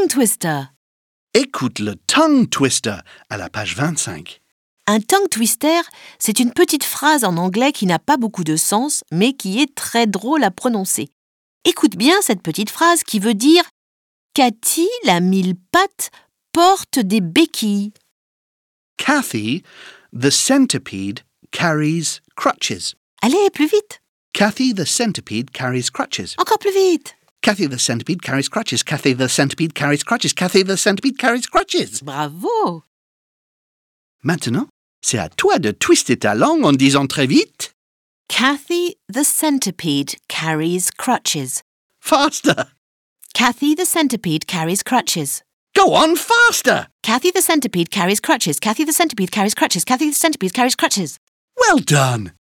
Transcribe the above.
tongue twister. Écoute le tongue twister à la page 25. Un tongue twister, c'est une petite phrase en anglais qui n'a pas beaucoup de sens, mais qui est très drôle à prononcer. Écoute bien cette petite phrase qui veut dire « Cathy, la mille pattes, porte des béquilles ». Cathy, the centipede, carries crutches. Allez, plus vite. Cathy, the centipede, carries crutches. Encore plus vite. Cathy, the centipede, carries crutches. Cathy, the centipede, carries crutches. Cathy, the centipede, carries crutches. Bravo. Maintenant, c'est à toi de twister ta langue en disant très vite. Cathy, the centipede, carries crutches. Faster. Cathy, the centipede, carries crutches. Go on faster. Cathy, the centipede, carries crutches. Cathy, the centipede, carries crutches. Cathy, the centipede, carries crutches. Well done.